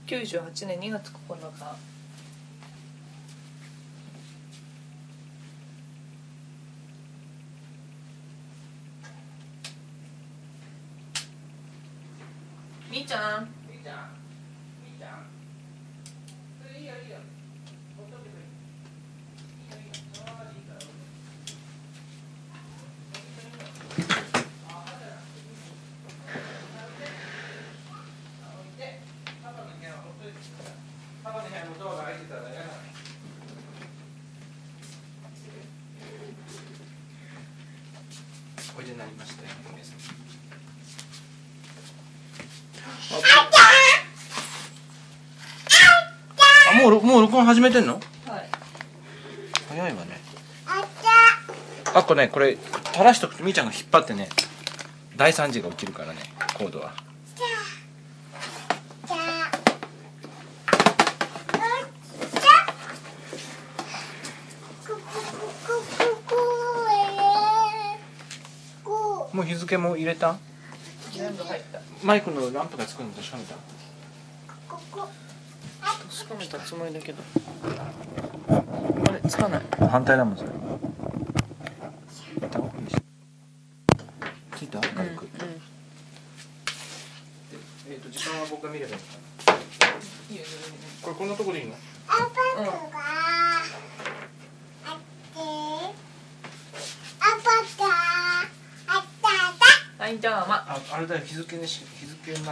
98年2月9日。みーちゃん。 おいでになりましたよ、皆さん。もう録音始めてんの？ はい。 早いわね。あこね、これ垂らしとくとみーちゃんが引っ張ってね、大惨事が起きるからね、コードは。もう日付も入れた？ 全部入った。 マイクのランプがつくの確かめた？ 確かめたつもりだけど。あれつかない。 反対だもんそれ。ついた？軽く。時間は僕が見ればいいのかな。 いいよいいよいいよ。 これこんなとこでいいの？ はい、じゃああれだよ、日付になった。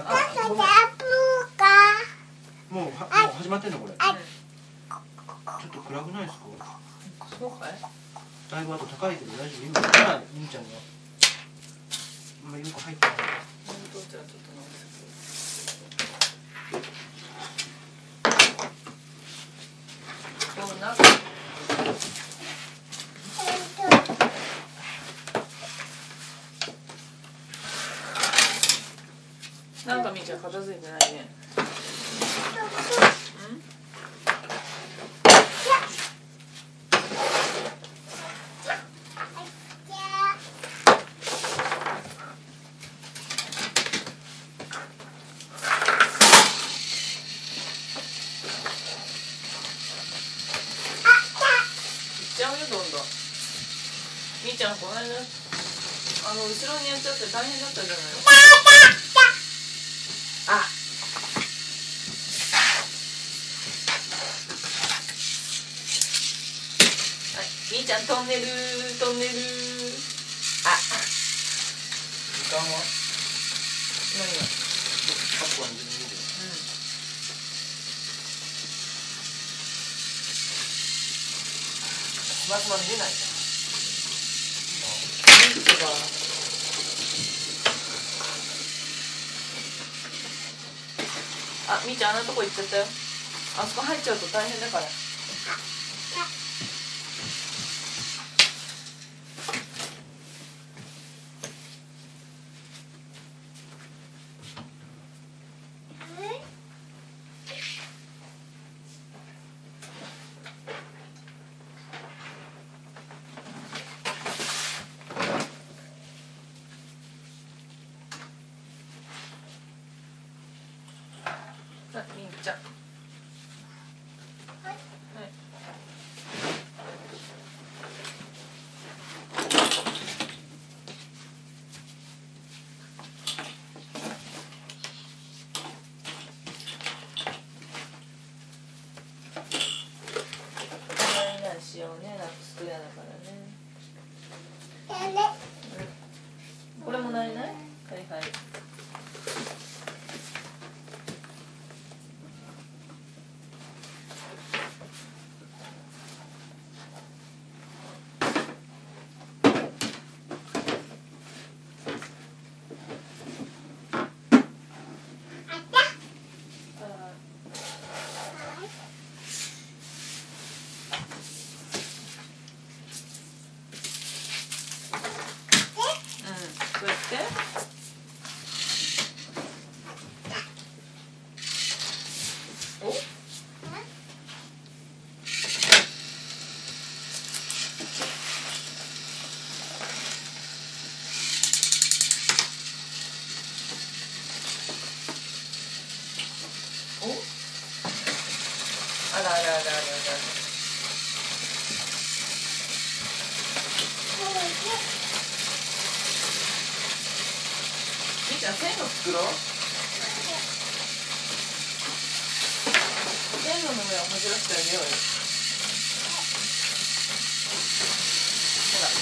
もう始まってんのこれ。ちょっと暗くないですか？ そうかい？ だいぶあと高いけど大丈夫？今みーちゃんがあんまよく入ってない。 本当じゃあちょっと直す。どうな？なんかみーちゃん片付いてないね。どんどんみーちゃんこの間後ろにやっちゃって大変だったじゃないの。あはいみーちゃんトンネルあ時間は？ 何が 8分12秒。まずま見れないな。 あ、みーちゃんあんなとこ行っちゃったよ。あそこ入っちゃうと大変だから。みーちゃん。はい。ないしようね、ナッツクリアだからね。これもないない。はいはい。 らあらあらあらあら。みーちゃん線路作ろう。線路の上を面白くしてあげようよ。ほら。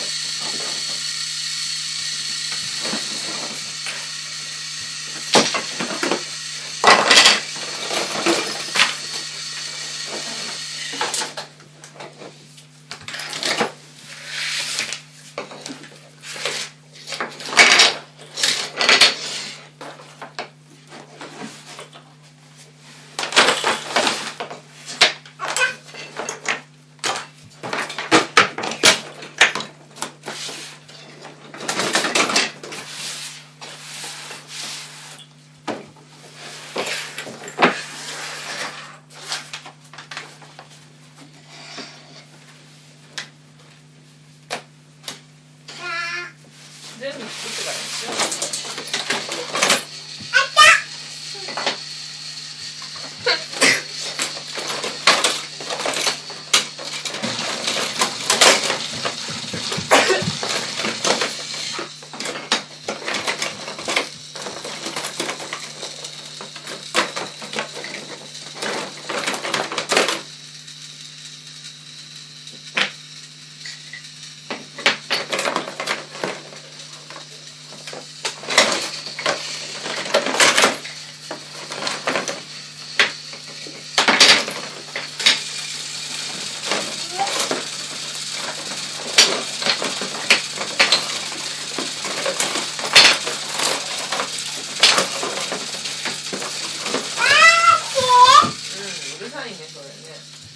全部作ってからにしよう。うるさいね、それね。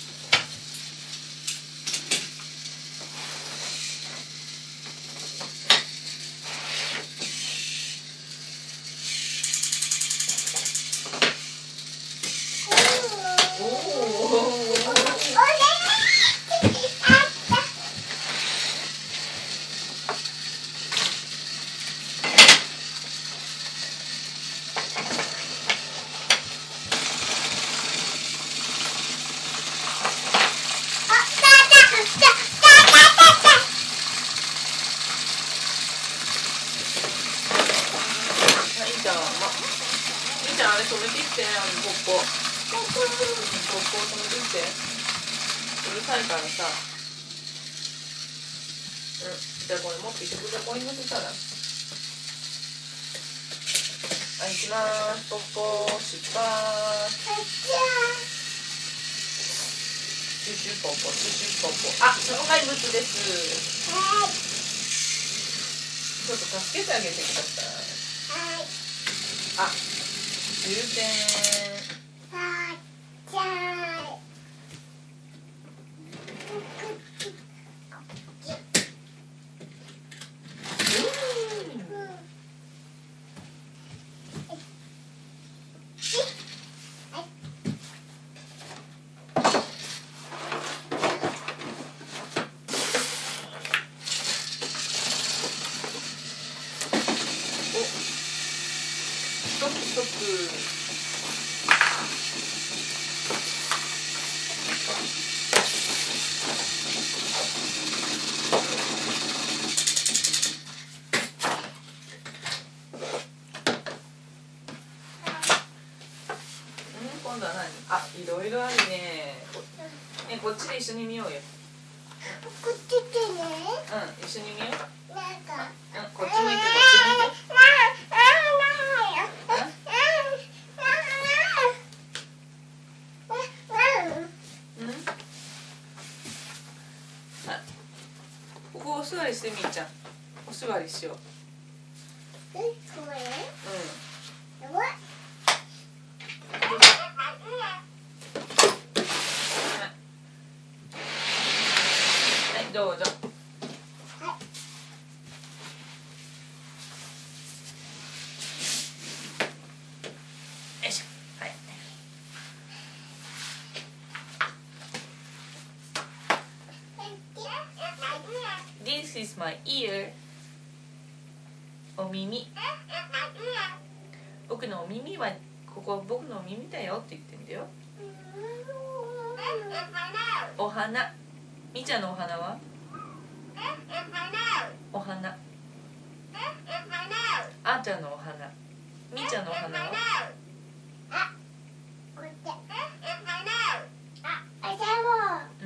みーちゃん、あれ止めてきて、ポッポ。ポッポ止めてきて。うるさいからさ。じゃあこれ持ってきて、ここに乗せたら。はい、行きまーす。ポッポ、出発。シュシュポッポ、シュシュポッポ。あ、障害物です。ちょっと助けてあげてください。あ、終点。ストップストップ。今度は何？あ、いろいろあるね。こっちで一緒に見ようよ。 こっちでね。 一緒に見よう。 なんか。 こっち向いて、こっち向いて。ここお座りしてみーちゃん。お座りしよう。 これ？ はい、どうぞ。よいしょ。はい。This is my ear. お耳。僕のお耳はここ僕のお耳だよって言ってんだよ。 お花。みーちゃんのお花は？お花。あーちゃんのお花。みーちゃんのお花は？うん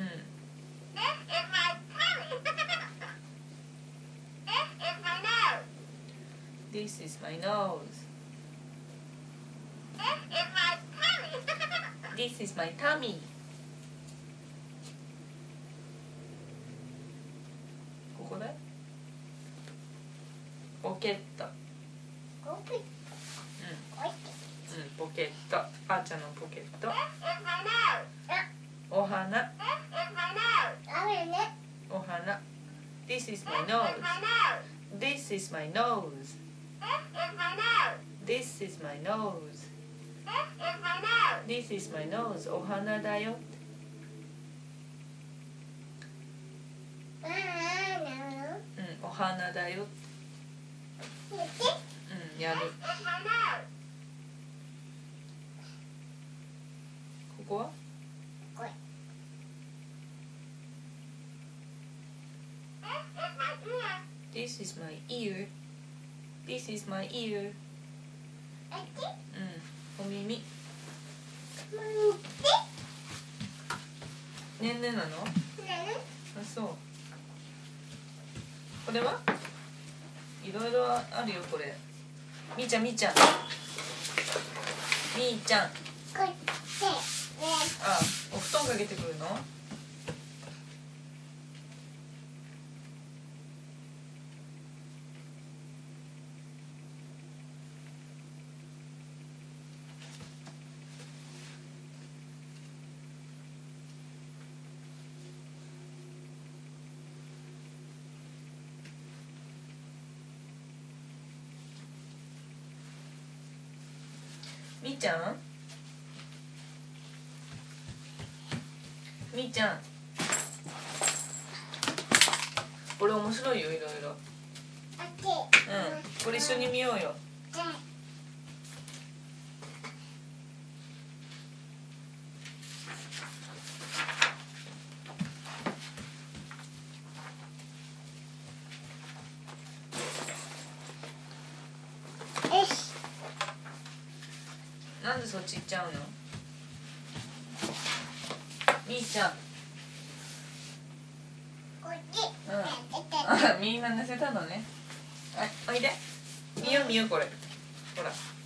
。This is my nose. This is my tummy. ここでポケット。うん、ポケット。あーちゃんのポケット。お花。お花。This is my nose. This is my nose. This is my nose. This is my nose. お花だよ。うん、お花だよ。うん、やる。ここは？This is my ear. This is my ear. うん、お耳。ねんねなの？あ、そう。これはいろいろあるよこれ。みーちゃん、みーちゃん。みーちゃん。あ、お布団かけてくるの？みーちゃん、みーちゃん、これ面白いよ、いろいろ。うん、これ一緒に見ようよ。なんでそっち行っちゃうの？みーちゃん。うん。あ、みんな寝せたのね。はい、おいで。見よう見ようこれ。ほら。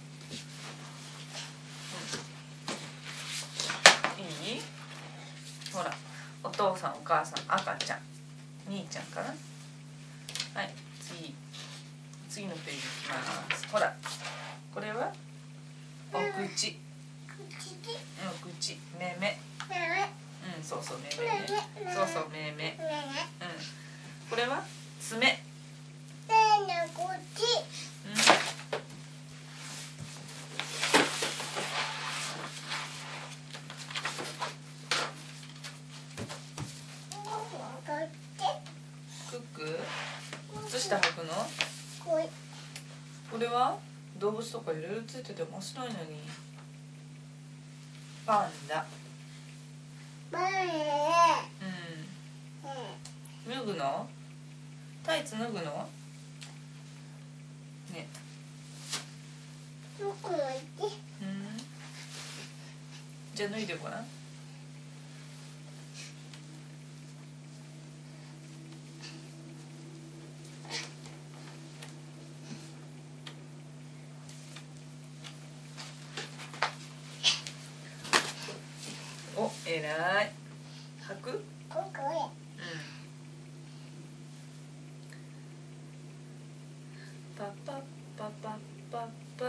うん、いい？ほら。お父さんお母さん赤ちゃん。兄ちゃんかな。はい、次のページいきます。ほら。これは？お口。お口、めめ。うん、そうそう、めめね。そうそう、めめ。うん。これは爪。クック。靴下履くの？これは動物とかいろいろついてて面白いのに。パンダ。うん。脱ぐの？タイツ脱ぐの？ね。うん。じゃあ脱いでごらん。お、えらい。履く？うん。パパパパパパ。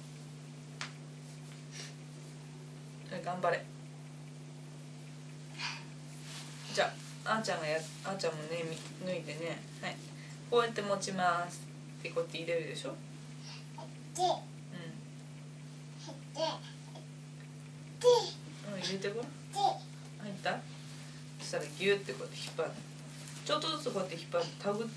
頑張れ。じゃあ、あーちゃんもね、脱いでね。はい。こうやって持ちます。ってこうやって入れるでしょ。うん。入れてごらん。入った？そしたらギューってこうやって引っ張る。ちょっとずつこうやって引っ張る。手繰って。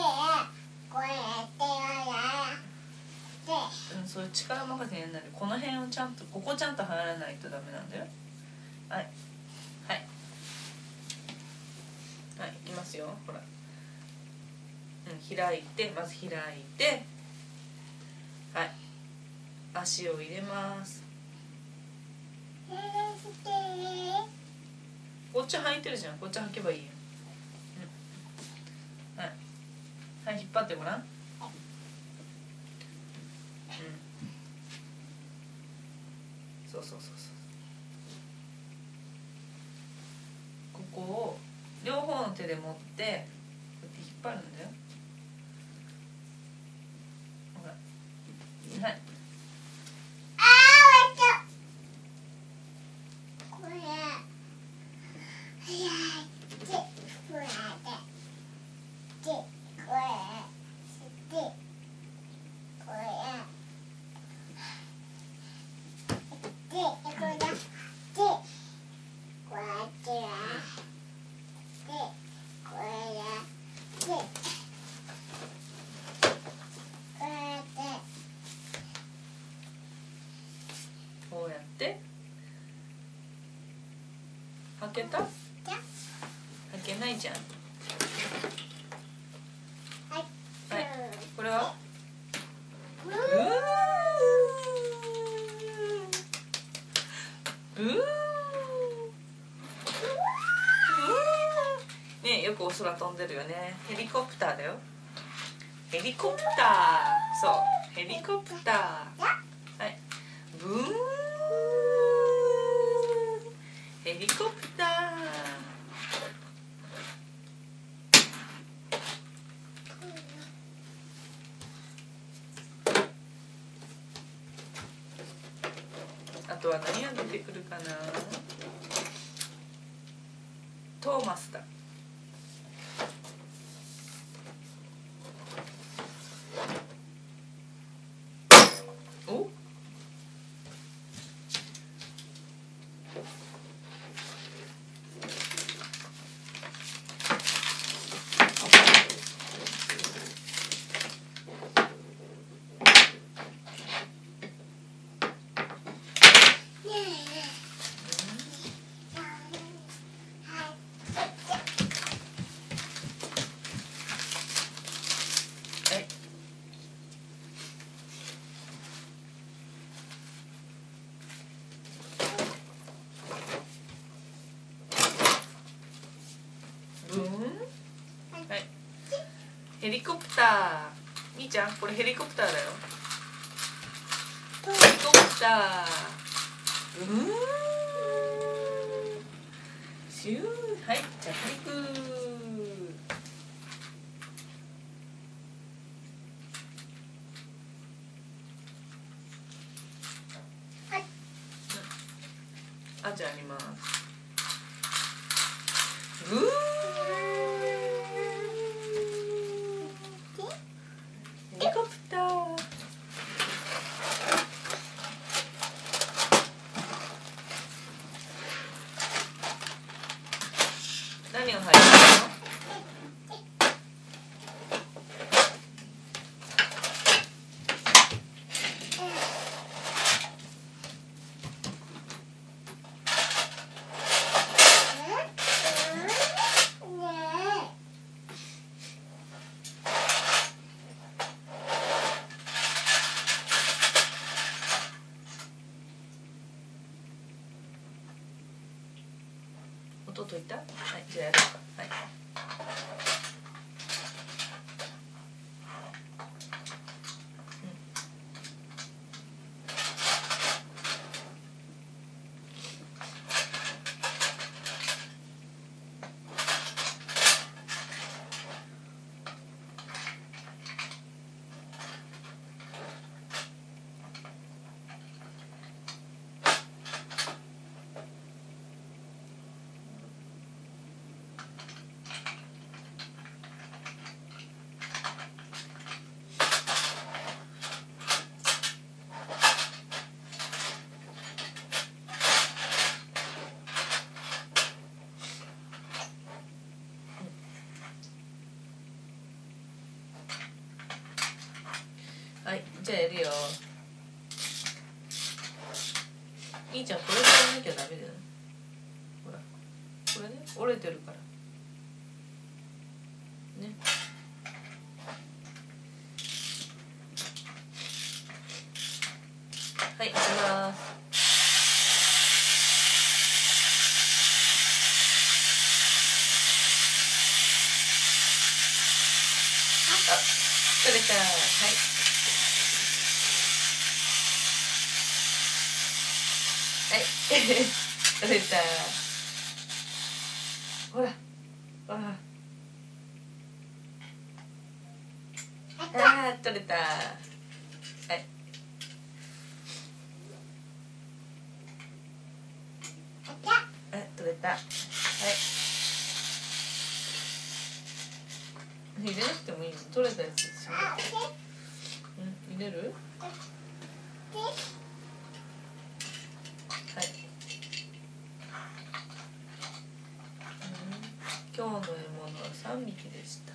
うん、そういう力任せにやんないで、この辺をちゃんと、ここちゃんと入らないとダメなんだよ。はい。 はい、いきますよ。ほら、開いて、まず開いて、はい、足を入れます。こっち履いてるじゃん。こっち履けばいいよ。はい、はい、引っ張ってごらん。そうそうそうそう。ここを両方の手で持ってこうやって引っ張るんだよ。ほら、はい。こうやって開けた？開けないじゃん。はい、これは？ねえ、よくお空飛んでるよね。ヘリコプターだよ。ヘリコプター。そう、ヘリコプター。はい、ブーン。ヘリコプター。あとは何が出てくるかな。トーマスだ。お？はい、ヘリコプター。みーちゃん、これヘリコプターだよ。ヘリコプター。シュー。はい、着陸。あ、じゃあやります。ヘリコプター。何が入ってるの？音といた？はい、じゃあやろうか。はい。はい、じゃあやるよ。いいちゃん、これでやらなきゃダメだよ。ほら、これね、折れてるから。 ね。はい、いきます。あ、取れた。はい。はい。取れた。ほら。ほら。あー、取れた。はい。取れた。はい。入れなくてもいいの？取れたやつですよ。うん、入れる？はい。今日の獲物は3匹でした。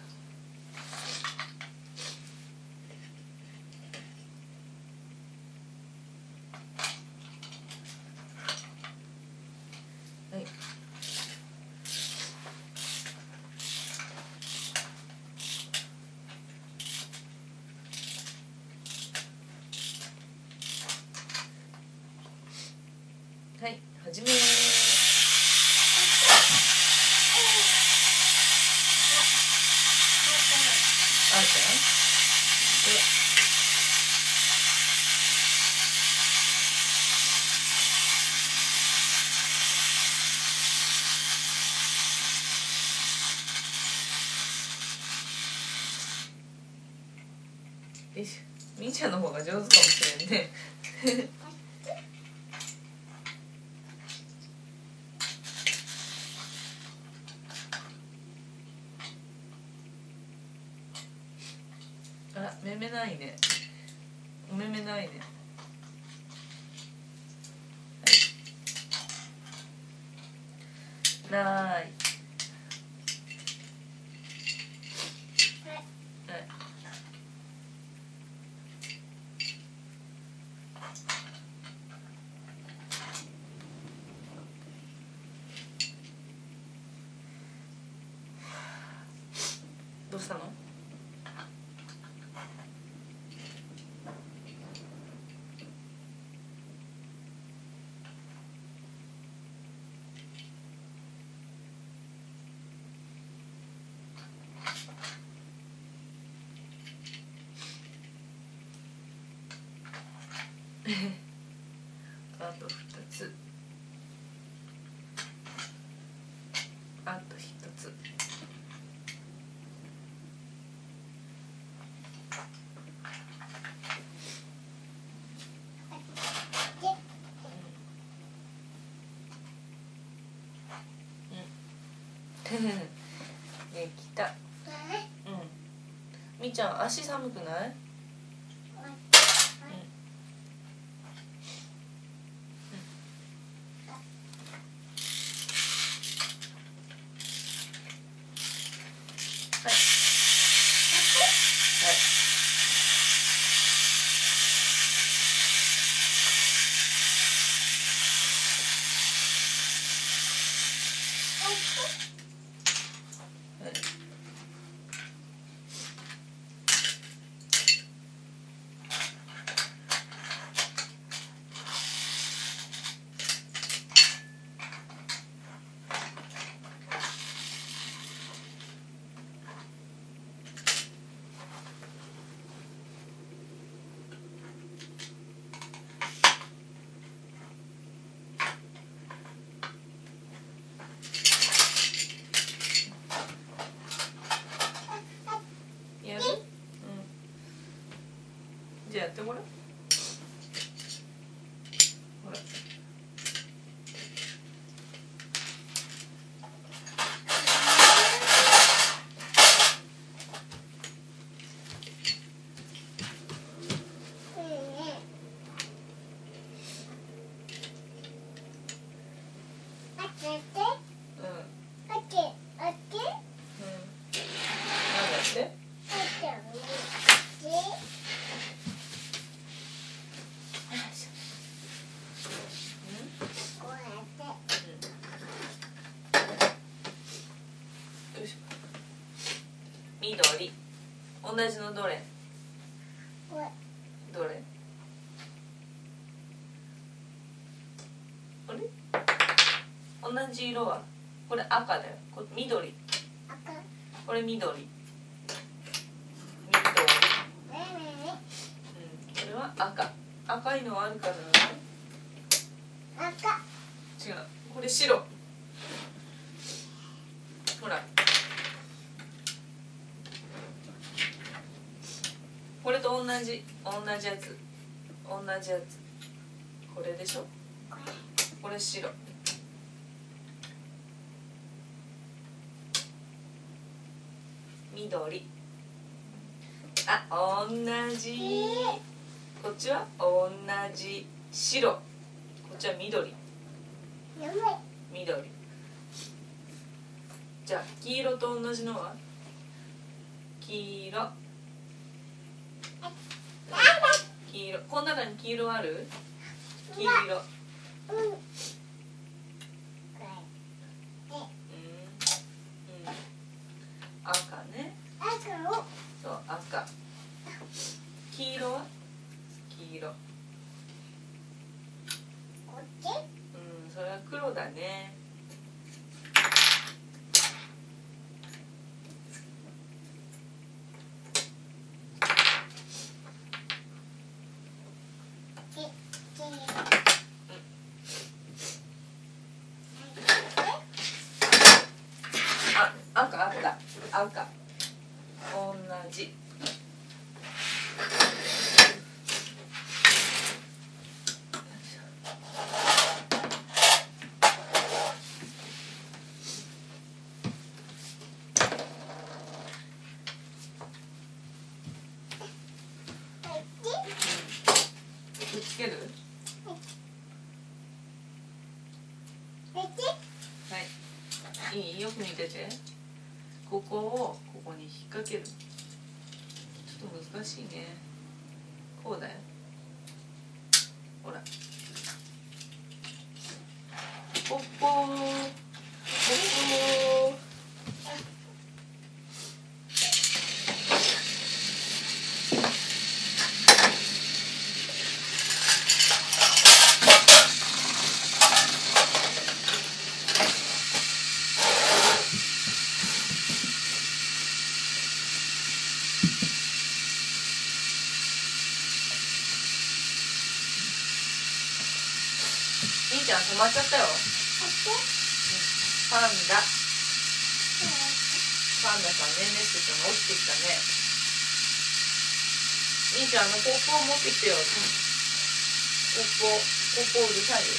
はい。はい、始めー。あーちゃん。よし、みーちゃんの方が上手かもしれんね。あ、めめないね。おめめないね。はい。ない。はい。どうしたの？あと2つ。あと1つ。できた。うん。みーちゃん、足寒くない？やる？うん。じゃあやってごらん。ほら。うん。なんだって？よいしょ。 緑。同じのどれ？ これ。 どれ？あれ？同じ色は？これ赤だよ。これ緑。 赤。 これ緑。緑。これは赤。赤いのはあるからね。 赤。 違う。これ白。ほら。これと同じやつ。同じやつ。これでしょ。これ白。緑。あ、同じ。こっちは同じ白。こっちは緑。緑。じゃあ黄色と同じのは？黄色。黄色。この中に黄色ある？黄色。赤ね。そう赤。黄色は？黄色。それは黒だね。赤あった。赤。同じ。くっつける？はい。いい？よく見てて。ここをここに引っ掛ける。ちょっと難しいね。こうだよ。ほら。ポッポー。ポッポー。みーちゃん止まっちゃったよ。パンダさんねんねしてたの落ちてきたね。みーちゃんポッポを持ってきてよ。ポッポうるさいよ。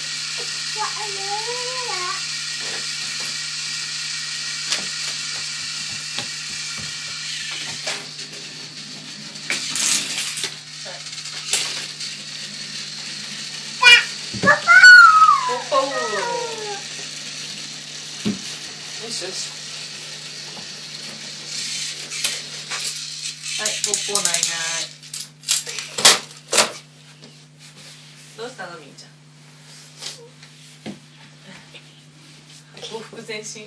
ポッポよしよし。はい、ポッポないない。どうしたのみーちゃん。報復前進。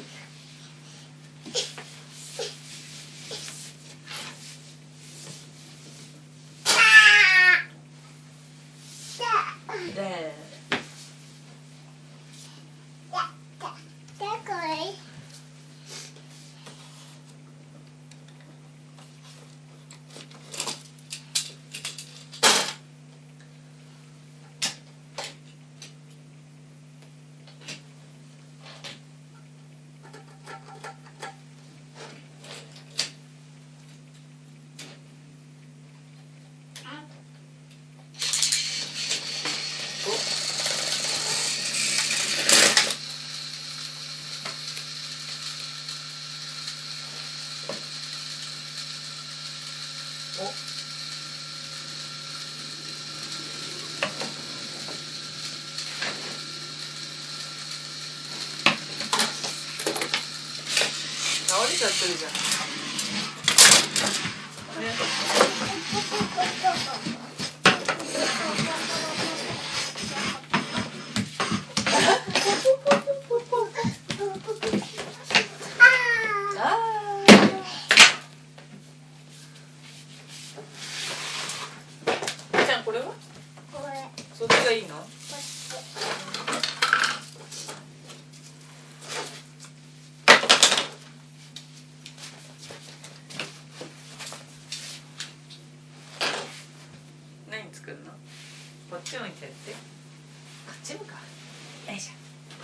倒れちゃってるじゃん。 何作るの？こっち向いてやって。こっち向か。よいしょ。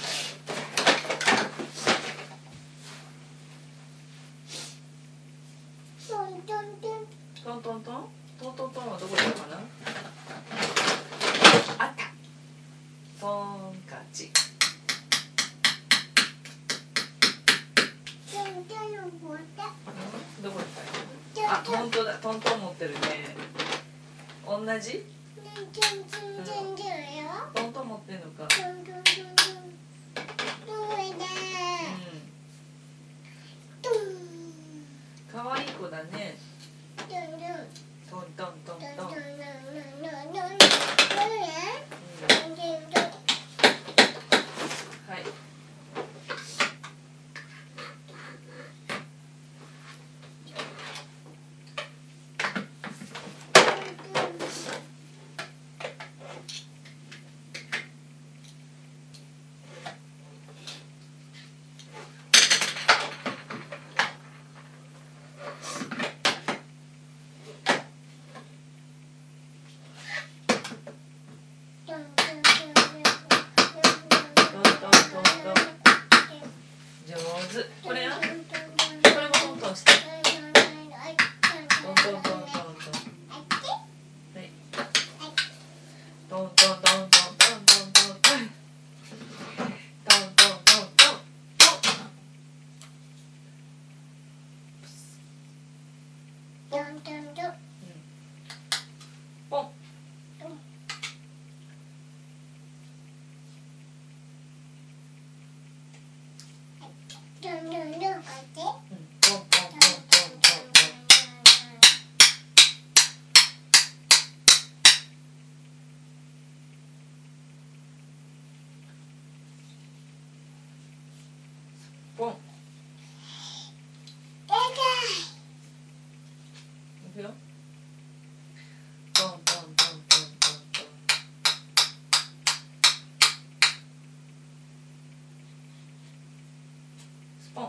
トントントントントントンはどこ行ったかな。あった。トンカチ。どこ行った？あ、本当だ。トントン持ってるね。同じ？トントン持ってんのか。可愛い子だね。トントントントン。はい。これや。これもトントンして。トントントントントン。はい。トントントントントントントントン。トントントントントン。ポン。ポン。いくよ。トントントントントントン。スポン。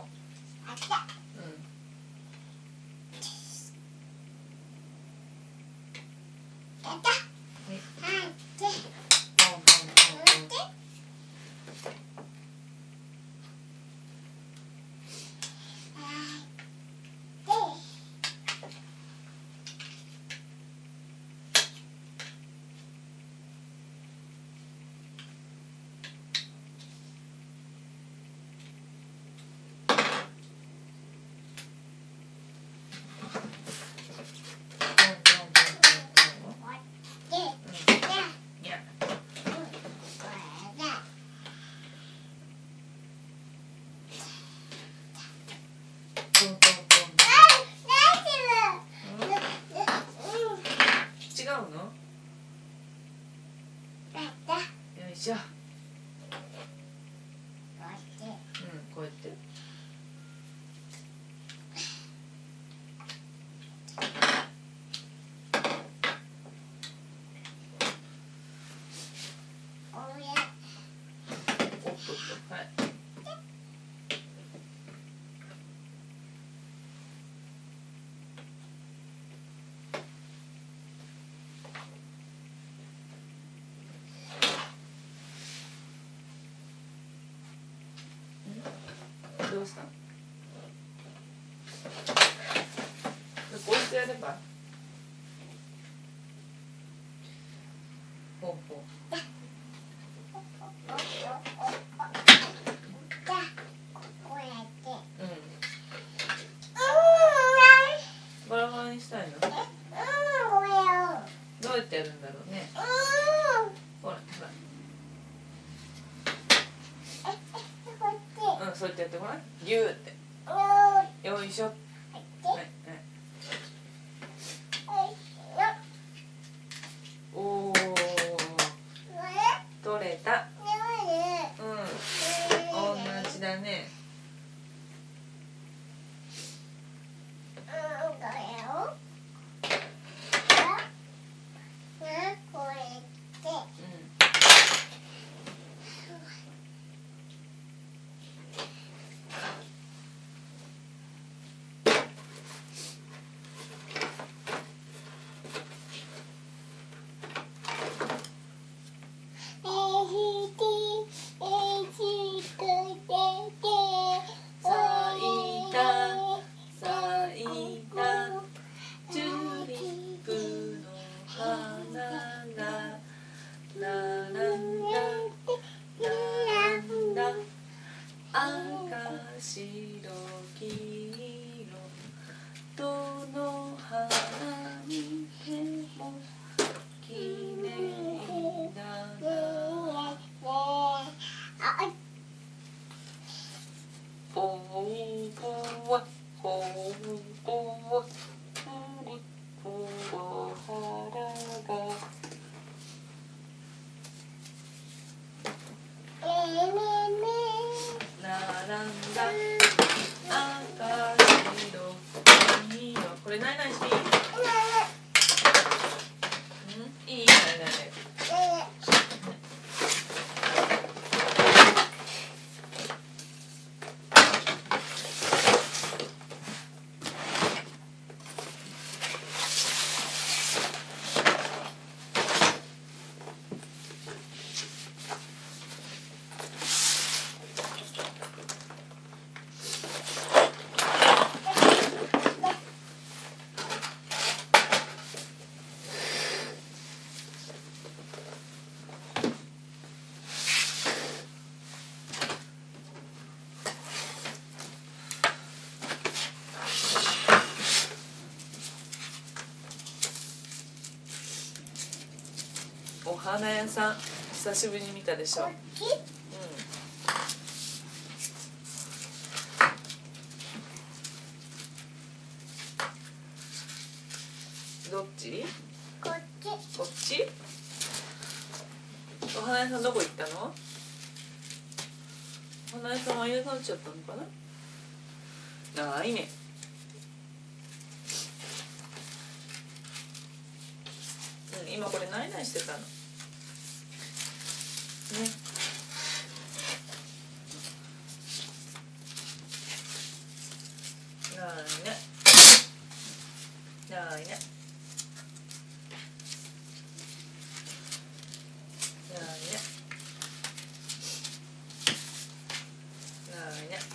違うの？よいしょ。こうやって。おっとっと、はい。どうした？こうしてやれば？ほうほう。バラバラにしたいの？どうやってやるんだろうね。ほらほら。そうやってやってごらん。ギューって。よいしょ。はい。おお。取れた。同じだね。 赤白黄色これないないしいいいいないないないお花屋さん久しぶりに見たでしょ。どっち？ こっち。 こっち？お花屋さんどこ行ったの？お花屋さんはいなくなっちゃったのかな？ないね。今これないないしてたの。ね。ないね。ないね。ないね。ないね。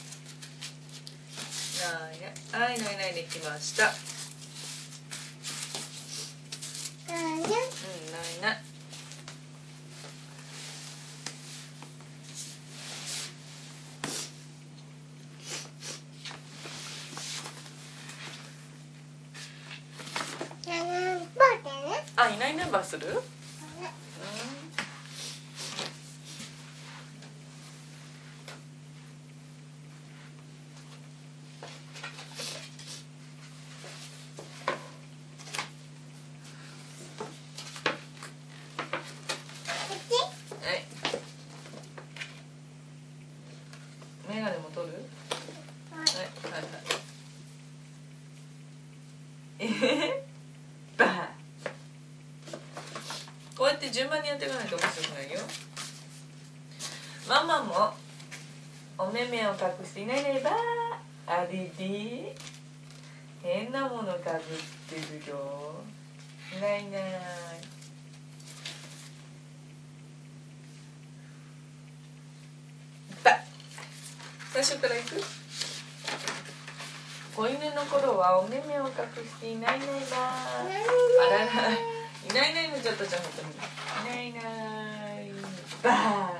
ないね。はい、ないないできました。ないない。あ、いないナンバーする？メガネも取る？はいはいはい。バー。こうやって順番にやっていかないと面白くないよ。ママもお目目を隠していないねばー。あれで変なものかぶってるよ。いないいない。最初からいく？子犬の頃はお目目を隠していないいないばー。あらら、いないいないのちゃったじゃん、本当に。いないいないばー。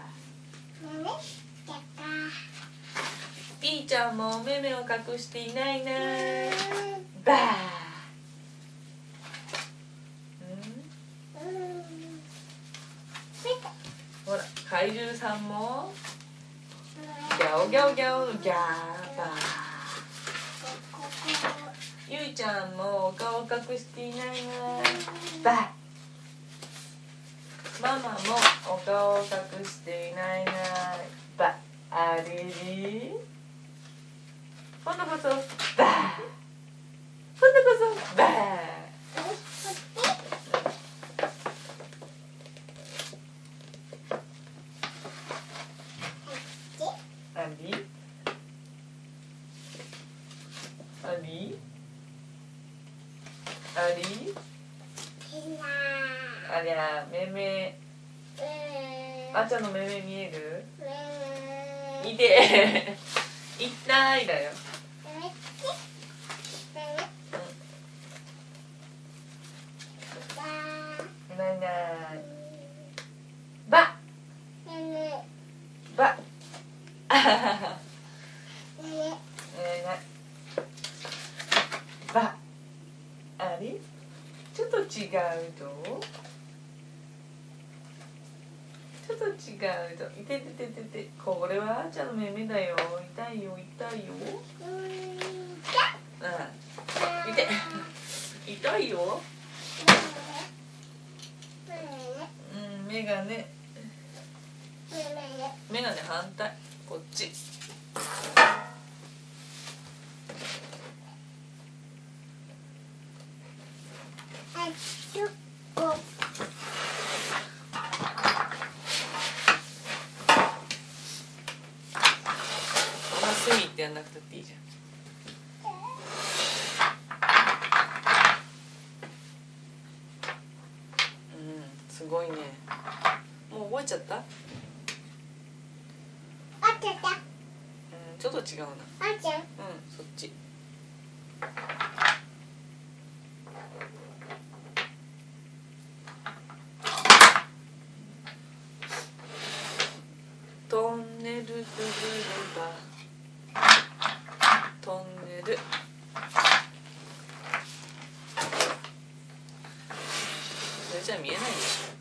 ピーちゃんもお目目を隠していないいないばー。ほら、怪獣さんもギャオギャオギャオギャーバー。ゆいちゃんもお顔隠していないなバー。ママもお顔隠していないなバー。あれれ今度こそバー。今度こそバー。アリアリアリありゃ、めめあっちゃんのめめ見える？いて痛いだよ。ないないばばあはははばあれちょっと違うとちょっと違うといてててててこれはあーちゃんのめめだよ。痛いよ痛いよ。いて痛いよ。メガネメガネ反対こっち。 やんなくたっていいじゃん。すごいね。もう覚えちゃった？ちょっと違うな。そっち。トンネルくぐればトンネル。それじゃ見えないでしょ。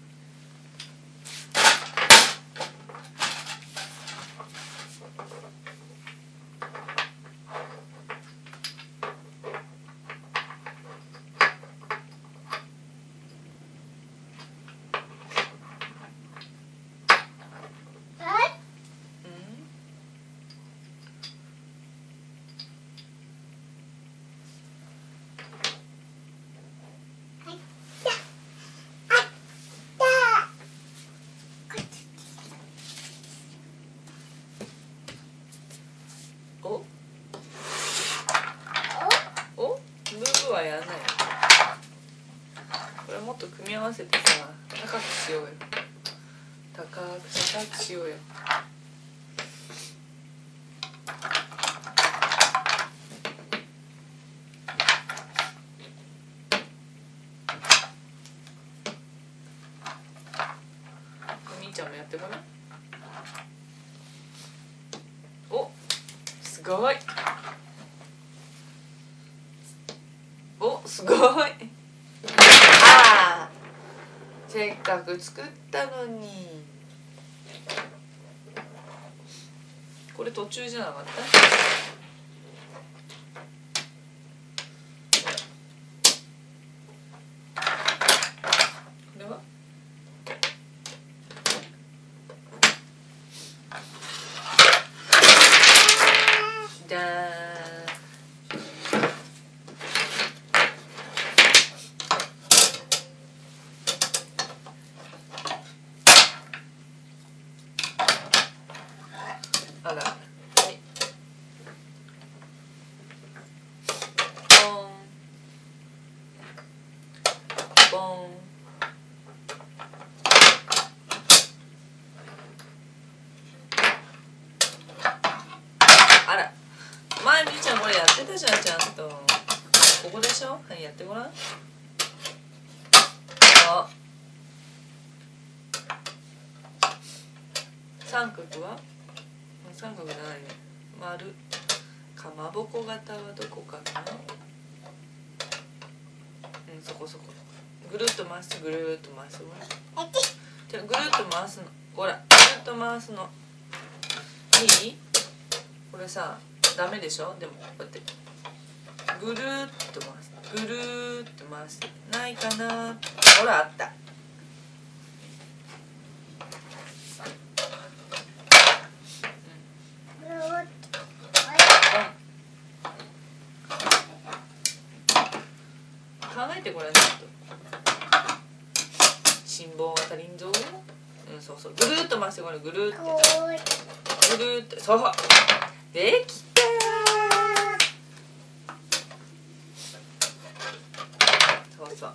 はやらないよ。これもっと組み合わせてさ、高くしようよ。高くしようよ。みーちゃんもやってごらん。お、すごい。すごい。ああ、せっかく作ったのに。これ途中じゃなかった？これは？じゃーん。あら、はい。ボンボン。あら、前みーちゃんこれやってたじゃん、ちゃんと。ここでしょ？はい、やってごらん。あ、三角は？三角じゃないね。丸。かまぼこ型はどこかな？そこそこ。ぐるっと回して、ぐるっと回すわ。じゃあぐるっと回すの。ほら、ぐるっと回すの。いい？これさ、ダメでしょ？でもこうやってぐるっと回す。ぐるっと回す。ないかな？ほら、あった。考えてごらん、ちょっと。辛抱が足りんぞ。そうそう。ぐるっと回してごらん、ぐるって。ぐるって、そう。できたー。そうそう。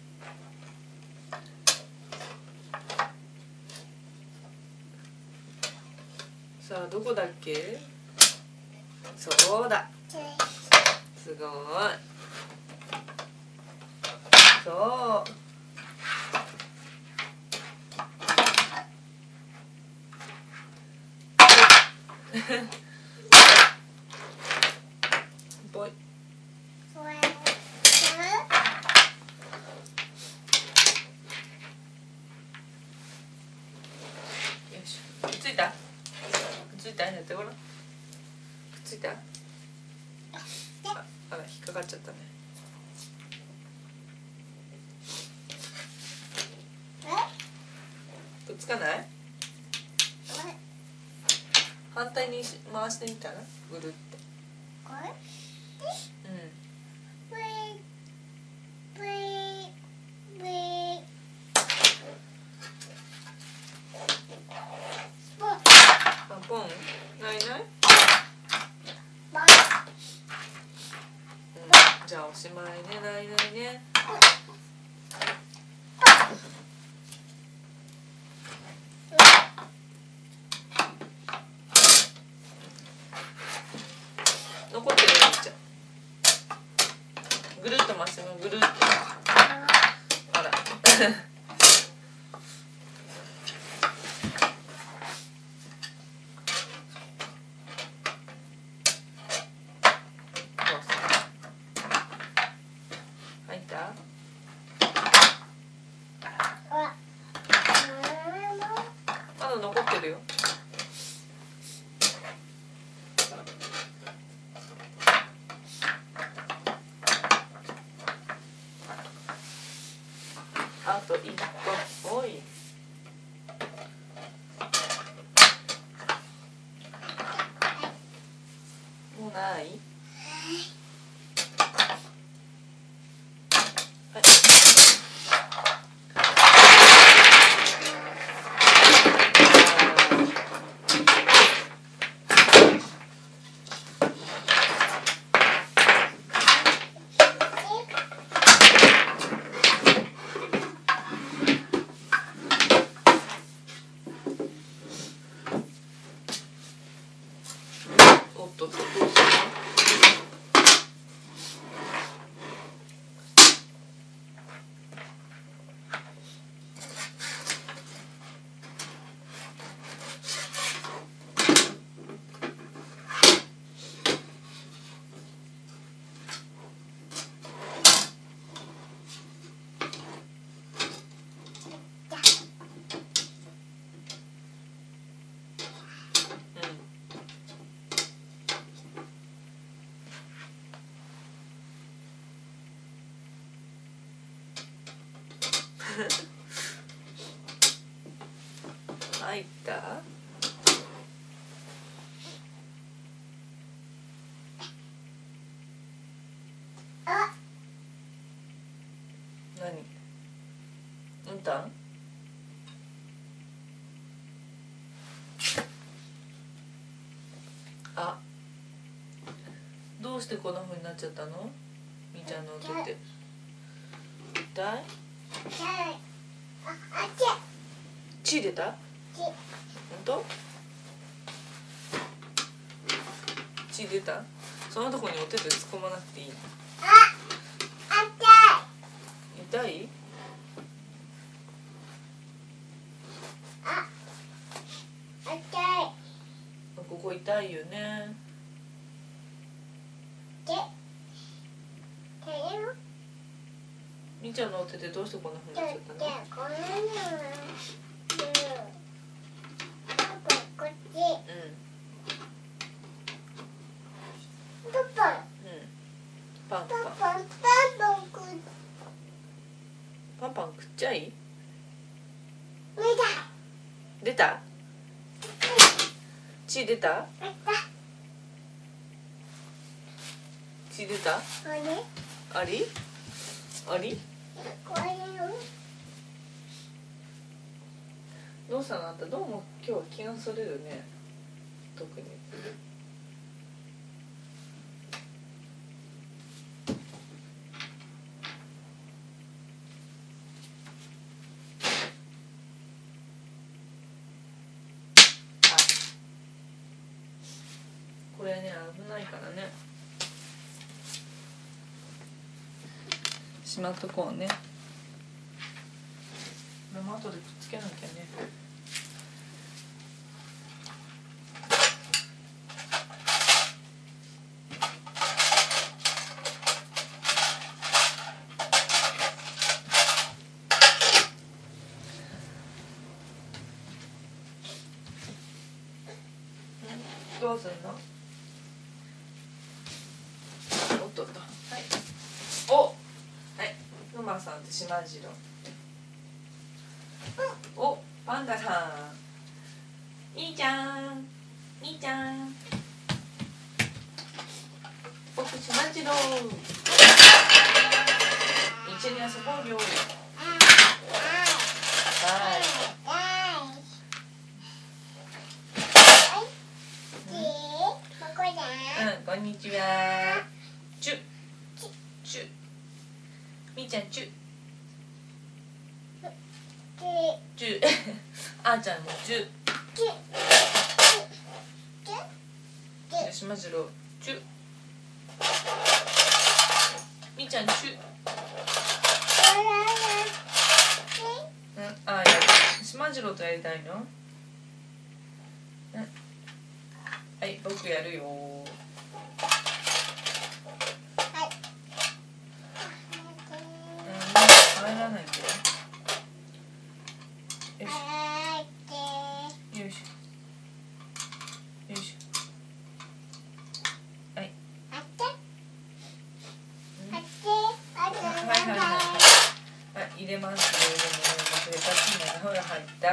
さあ、どこだっけ？そうだ。すごい。そう。ぽい。よし。くっついた？くっついた？やってごらん。くっついた？あら、引っかかっちゃったね。くっつかない？反対に回してみたら？ぐるって。ポン？ないない？ しまいね、ないないね。残ってるよ、みーちゃん。ぐるっと回してぐるっと。あら。入った？まだ残ってるよ。あと1個。おい。もうない？はい。おっとっと、どうするの？入った？何？うんたん？あ、どうしてこんな風になっちゃったの？みーちゃんの音って。痛い？血出た？本当？血出た？そのとこにお手で突っ込まなくていいの？痛い？ここ痛いよね。みーちゃんのお手でどうしてこんな風になっちゃったの？パンパンパンパン食っちゃい？出た？血出た？血出た？あり？あり？どうしたのあんた？どうも今日は気がそれるね。特に。これね、危ないからね。しまっとこうね。これも後でくっつけなきゃね。どうするの？おっとっと。はい。お。はい。くまさんとしまじろう。お、パンダさん。いいちゃん。いいちゃん。僕しまじろう。一緒に遊ぼうよ。はい。こんにちは。チュッチュッ。 ちゃんチュチュあーちゃんもチュしまじろうチュみーちゃんチュあ、やるしまじろうとやりたいの？はい、僕やるよ。入らないんだよ。よし。よいしょ。よいしょ。はい。はい、入れますよ。でも忘れたしね。ほら入った。はい。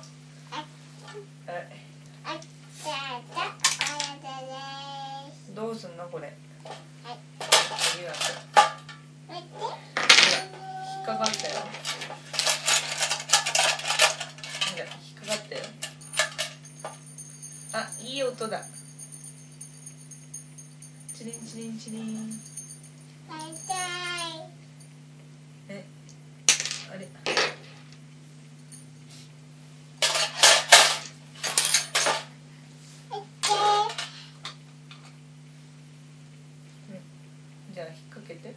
どうすんのこれ？ありがとう。引っかかったよ。引っかかったよ。あ、いい音だ。チリンチリンチリン。え、あれ。じゃあ引っ掛けて。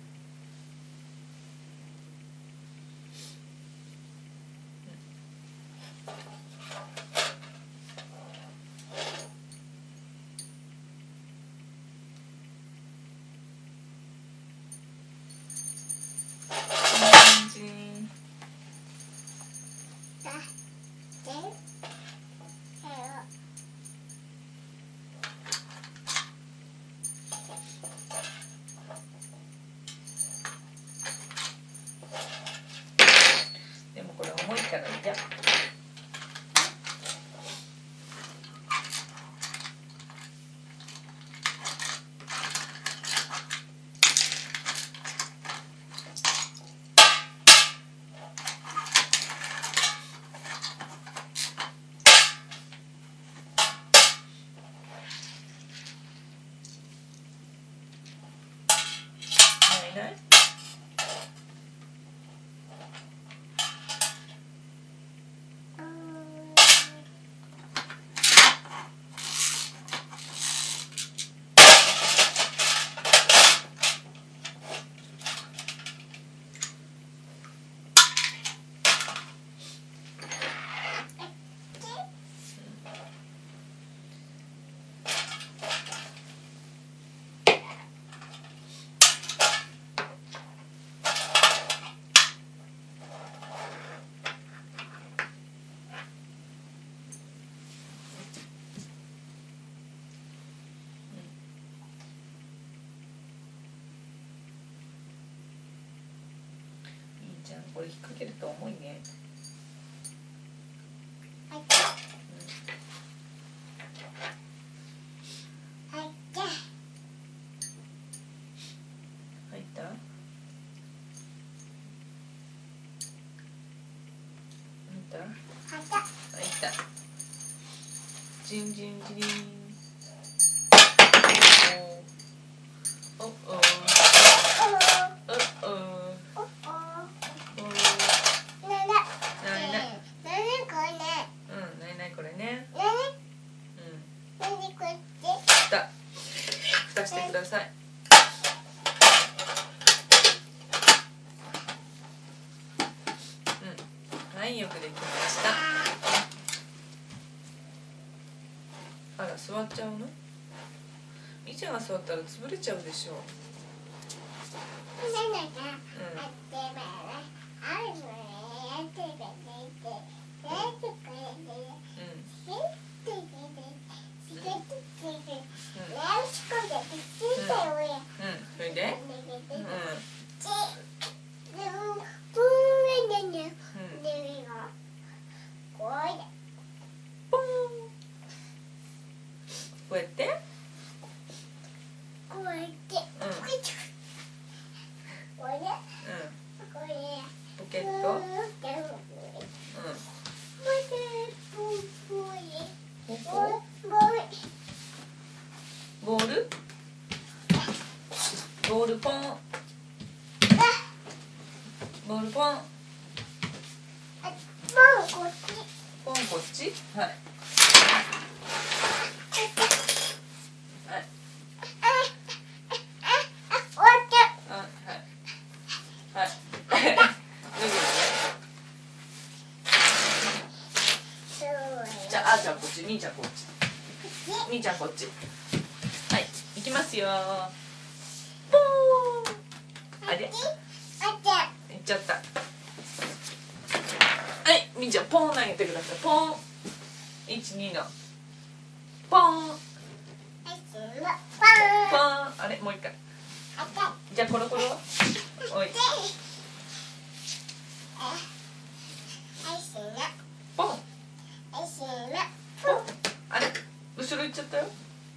でもこれ重いからじゃ。ないない。これ引っ掛けると重いね。入った？入った？入った。ジンジンジリン。おお。蓋してください。はい、よくできました。あら、座っちゃうの？みーちゃんが座ったら潰れちゃうでしょ。それで？こうやって？ポケット？ボール？ボールポン。 兄ちゃんこっち。兄ちゃんこっち。はい、行きますよ。ポーン。あれ？行っちゃった。はい、みーちゃんポーン投げてください。ポーン。1、2の。ポーン。ポーン。あれ、もう一回。じゃあコロコロ。おい。ポン。ポン。あれ、後ろ行っちゃったよ。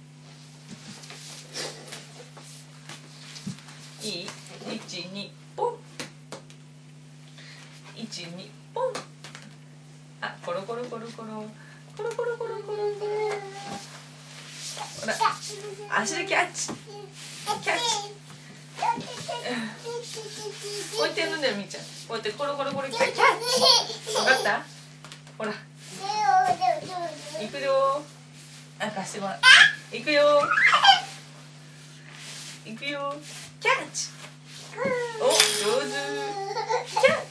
いい？ 1、2、ポン。1、2、ポン。あ、コロコロコロコロ。コロコロコロコロコロ。ほら、足でキャッチ。キャッチ。こうやってやるんだよ、みーちゃん。こうやってコロコロコロキャッチ。わかった？ほら。行くよ。あ、貸してもらう。行くよ。行くよ。キャッチ。お、上手。キャッチ。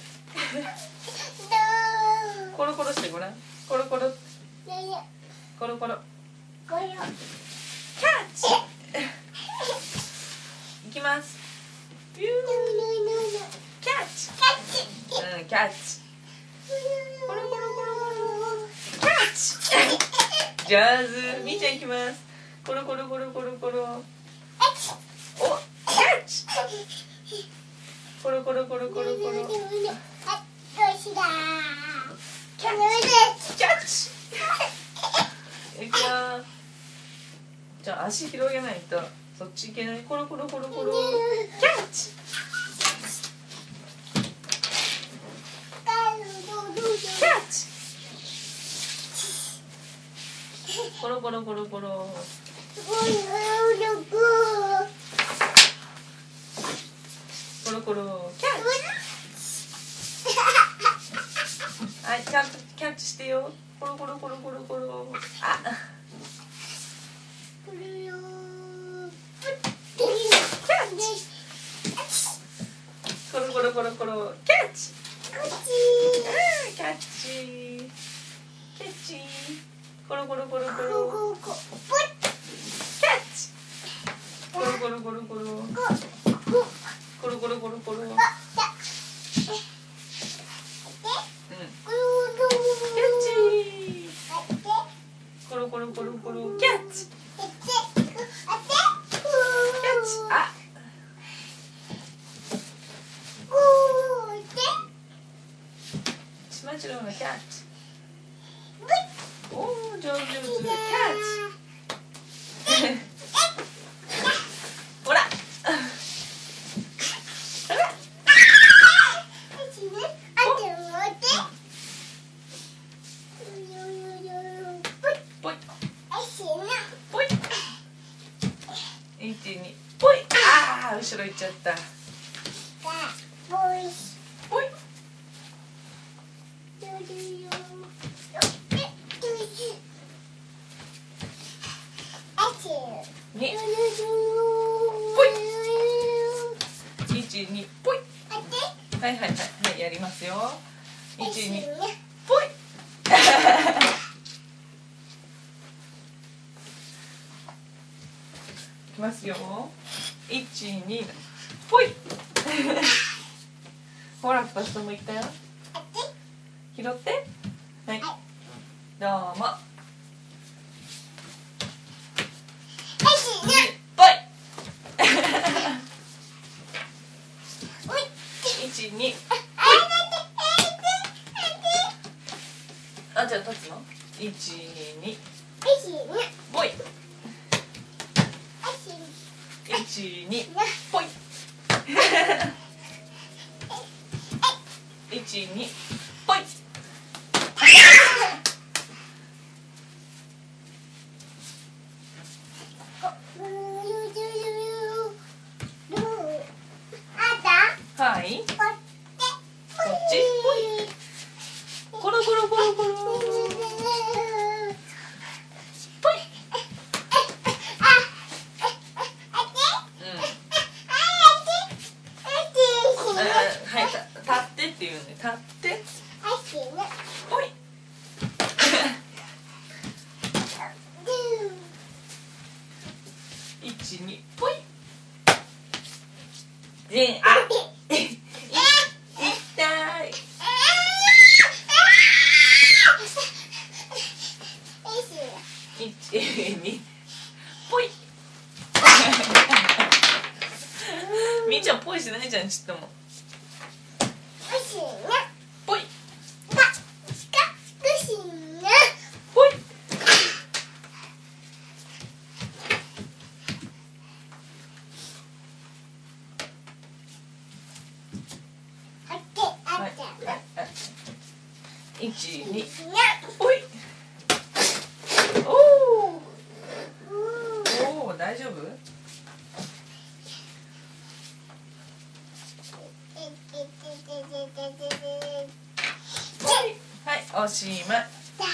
コロコロしてごらん。コロコロ。コロコロ。キャッチ。行きます。キャッチ。うん、キャッチ。コロコロコロコロ。キャッチ。上手。みーちゃん行きます。コロコロコロコロコロ。お、キャッチ。コロコロコロコロコロ。キャッチ。行くよ。じゃあ足広げないとそっち行けない。コロコロコロコロ。キャッチ。キャッチ。コロコロコロコロ。コロコロキャッチ。はい、ちゃんとキャッチしてよ。コロコロコロコロコロ。あ。コロコロコロコロキャッチ。キャッチ。キャッチ。コロコロコロコロ。キャッチ。コロコロコロコロ。コロコロコロコロ。コロコロコロコロキャッチ。あ。しまちろうのキャッチ。おお、上手上手。キャッチ。ほら。ほら。ぽい。ぽい。1、2、ぽい。ああ、後ろ行っちゃった。ぽい。2、ぽい。1、2、ぽい。はいはいはい、はい、やりますよ。1、2、ぽい。いきますよ。1、2、ぽい。ほら、2つともいったよ。拾って。はい。どうも。ぽい。1、2。あ、じゃあ立つの？1、2、2。ぽい。1、2、ぽい。1、2、ぽい。 1、2、ぽい。で、あ、痛い。1、2、ぽい。みーちゃんぽいしないじゃん、ちっとも。ぽい。ぽい。1、2、ぽい。おお、大丈夫？はい、おしまい。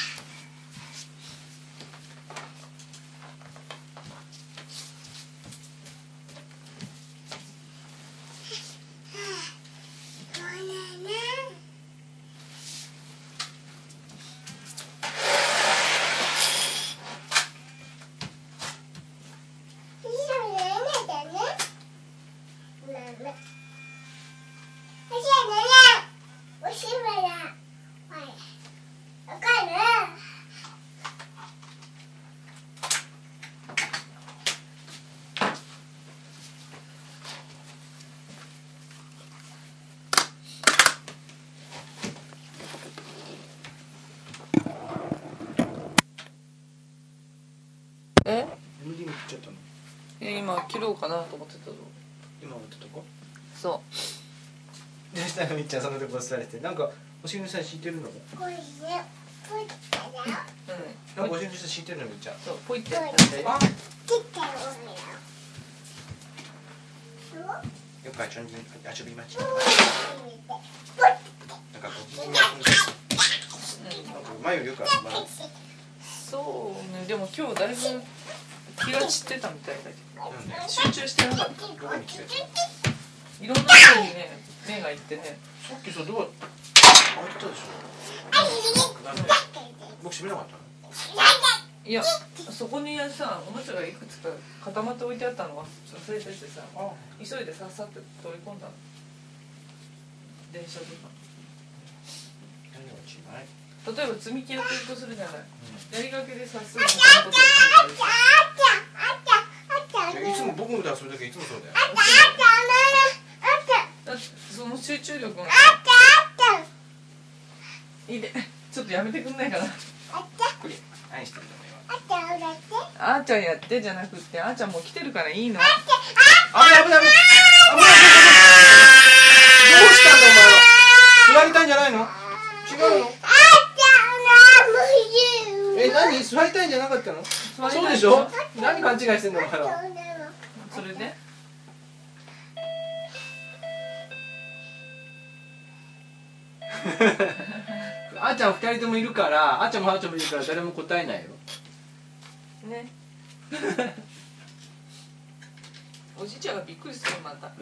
え？ MD に切っちゃったの？ 今切ろうかなと思ってたぞ。 今持ったとこ？ そどうしたのみっちゃん、そんなとこ座れて。なんかお尻の下に敷いてるの？ う。うん。 なんかお尻の下敷いてるのみっちゃん。 そう、ポイってやって。 あ、 あ、 よく遊びました。なんかこっちに前よりよく遊ばない。 そうね、でも今日だいぶ気が散ってたみたいだけど、 なんで？ 集中してなかった。 どこに来てる？ いろんな人にね、目がいってね。 さっきさ、どう？開いてたでしょ。なんで？僕閉めなかったの？ いや、そこにさ、おもちゃがいくつか固まって置いてあったの忘れててさ、急いでさっさって取り込んだの。電車とか。 何が違い？ 例えば積み木やってるとするじゃない。やりがけでさすぐ他のことやってる。 いつも僕もだ、それだけいつもそうだよ。 だってその集中力がいいで、ちょっとやめてくんないかな。 何してるの今？ あーちゃんやってじゃなくって、あーちゃんもう来てるからいいの。 危ない危ない危ない。どうしたんだお前は。座りたいんじゃないの？違うの？何？座りたいんじゃなかったの？そうでしょ？何勘違いしてんのお前は。 それであーちゃん2人ともいるから、あーちゃんもあーちゃんもいるから誰も答えないよ。 ね。おじいちゃんがびっくりするまた。 うん。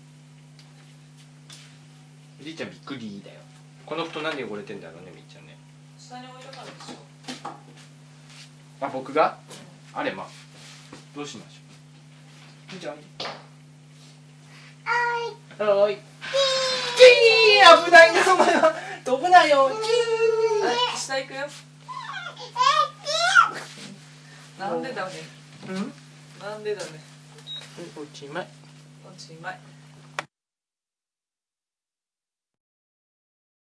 おじいちゃんびっくりだよ。この布団なんで汚れてんだろうね、みっちゃんね。 下に置いたからでしょ。 あ、僕が？あれまあ。どうしましょう。みっちゃん。はい。危ないなお前は。飛ぶなよ。 下行くよ。なんでだね。 うん？ なんでだね。 おしまい。 おしまい。